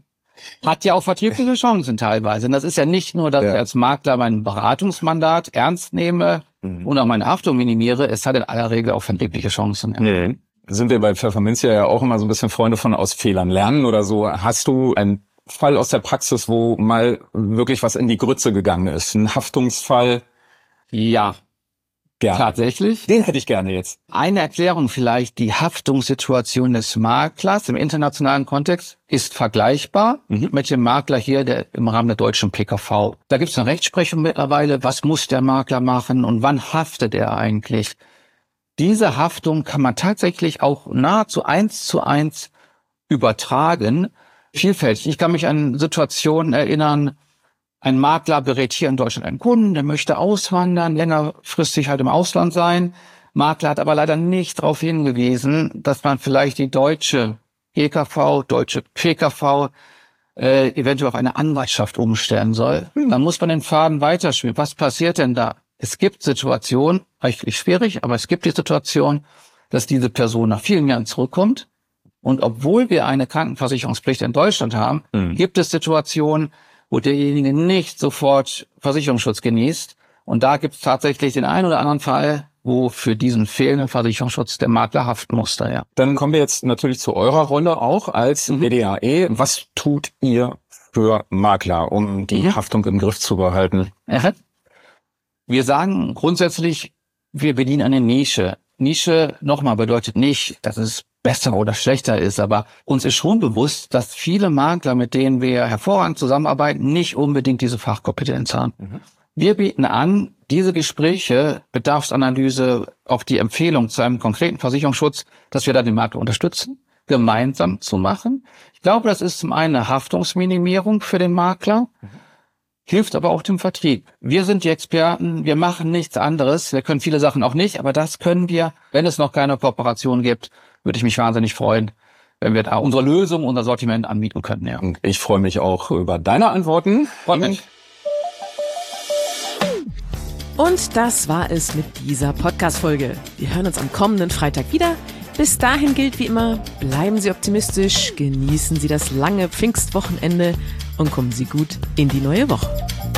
Hat ja auch vertriebliche Chancen teilweise. Und das ist ja nicht nur, dass ja. ich als Makler mein Beratungsmandat ernst nehme mhm. und auch meine Haftung minimiere. Es hat in aller Regel auch vertriebliche Chancen. Ja. Nee. Sind wir bei Pfefferminzia ja auch immer so ein bisschen Freunde von aus Fehlern lernen oder so. Hast du einen Fall aus der Praxis, wo mal wirklich was in die Grütze gegangen ist? Ein Haftungsfall? Ja, gerne. Tatsächlich. Den hätte ich gerne jetzt. Eine Erklärung vielleicht, die Haftungssituation des Maklers im internationalen Kontext ist vergleichbar mhm. mit dem Makler hier der im Rahmen der deutschen P K V. Da gibt es eine Rechtsprechung mittlerweile. Was muss der Makler machen und wann haftet er eigentlich? Diese Haftung kann man tatsächlich auch nahezu eins zu eins übertragen. Vielfältig. Ich kann mich an Situationen erinnern, ein Makler berät hier in Deutschland einen Kunden, der möchte auswandern, längerfristig halt im Ausland sein. Makler hat aber leider nicht darauf hingewiesen, dass man vielleicht die deutsche G K V, deutsche P K V äh, eventuell auf eine Anwaltschaft umstellen soll. Dann muss man den Faden weiterspielen. Was passiert denn da? Es gibt Situationen, rechtlich schwierig, aber es gibt die Situation, dass diese Person nach vielen Jahren zurückkommt. Und obwohl wir eine Krankenversicherungspflicht in Deutschland haben, mhm. gibt es Situationen, wo derjenige nicht sofort Versicherungsschutz genießt. Und da gibt es tatsächlich den einen oder anderen Fall, wo für diesen fehlenden Versicherungsschutz der Makler haften muss. Ja. Dann kommen wir jetzt natürlich zu eurer Rolle auch als B D A E. Was tut ihr für Makler, um die ja. Haftung im Griff zu behalten? Ja. Wir sagen grundsätzlich, wir bedienen eine Nische. Nische, nochmal, bedeutet nicht, dass es besser oder schlechter ist, aber uns ist schon bewusst, dass viele Makler, mit denen wir hervorragend zusammenarbeiten, nicht unbedingt diese Fachkompetenz haben. Mhm. Wir bieten an, diese Gespräche, Bedarfsanalyse, auch die Empfehlung zu einem konkreten Versicherungsschutz, dass wir da den Makler unterstützen, gemeinsam zu machen. Ich glaube, das ist zum einen eine Haftungsminimierung für den Makler, mhm. hilft aber auch dem Vertrieb. Wir sind die Experten, wir machen nichts anderes. Wir können viele Sachen auch nicht, aber das können wir. Wenn es noch keine Kooperation gibt, würde ich mich wahnsinnig freuen, wenn wir da unsere Lösung, unser Sortiment anbieten können. Ja. Ich freue mich auch über deine Antworten. Freut mich. Und das war es mit dieser Podcast-Folge. Wir hören uns am kommenden Freitag wieder. Bis dahin gilt wie immer, bleiben Sie optimistisch, genießen Sie das lange Pfingstwochenende und kommen Sie gut in die neue Woche.